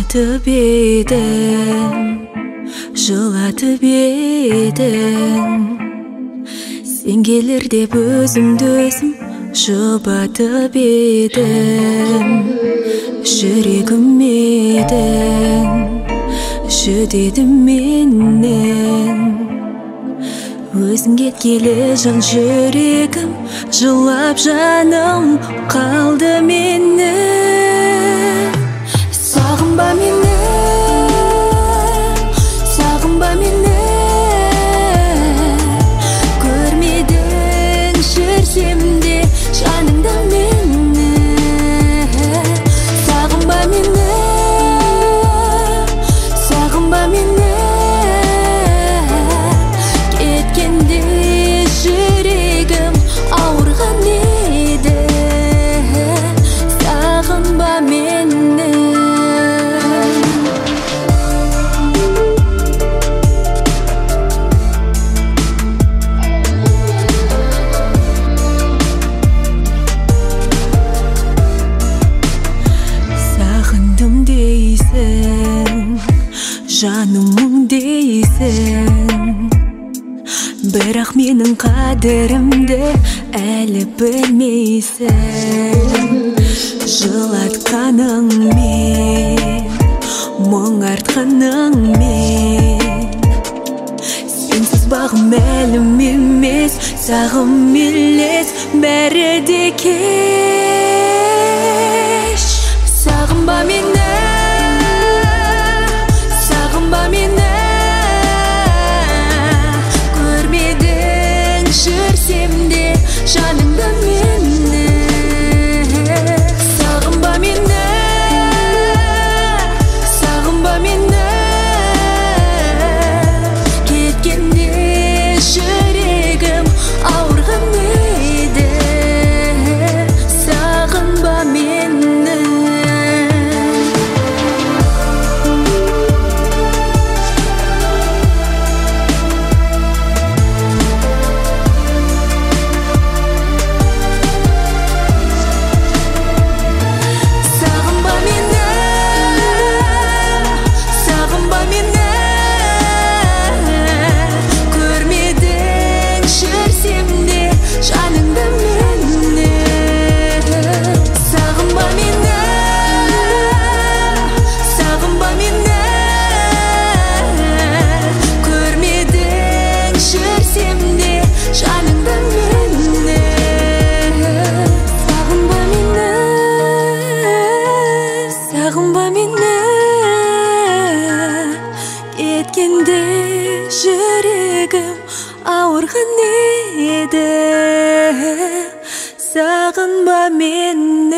жылатып едім сен келер деп өзімді өзім жұбатып едім жүрегім едің жүдедім менен өзің кеткелі жан жүрегім жылап жаным қалды мені сағынба мені сағынба мені көрмедің жүрсем де жаныңда мені сағынба мені сағынба мені кеткенде жүрегім ауырған еді сағынба мені сағындым дейсің жанымың дейсің бірақ менің қадірімді әлі білмейсің жылатқаныңмен мұң артқаныңмен сенсіз бағым мәлім емес сағым елес бәрі де кеш сағынба мені сағынба мені көрмедің жүрсем де жаныңда мені сағынба мені сағынба мені кеткенде жүрегім ауырған еді сағынба мені сағынба мені кеткенде жүрегім ауырған еді сағынба мені